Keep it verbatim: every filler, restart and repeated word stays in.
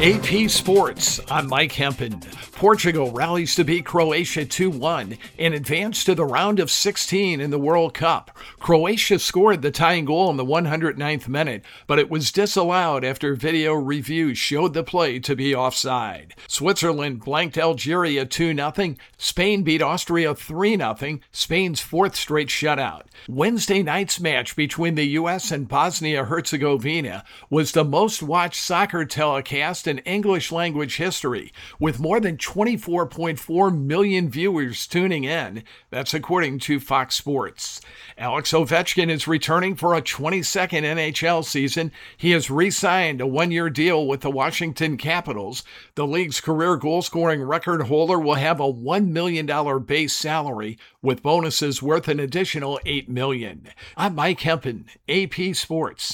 A P Sports, I'm Mike Hempen. Portugal rallies to beat Croatia two one and advance to the round of sixteen in the World Cup. Croatia scored the tying goal in the one hundred ninth minute, but it was disallowed after video review showed the play to be offside. Switzerland blanked Algeria two nothing. Spain beat Austria three nothing, Spain's fourth straight shutout. Wednesday night's match between the U S and Bosnia-Herzegovina was the most-watched soccer telecast in English-language history, with more than twenty-four point four million viewers tuning in. That's according to Fox Sports. Alex Ovechkin is returning for a twenty-second N H L season. He has re-signed a one-year deal with the Washington Capitals. The league's career goal-scoring record holder will have a one million dollars base salary, with bonuses worth an additional eight million dollars. I'm Mike Hempen, A P Sports.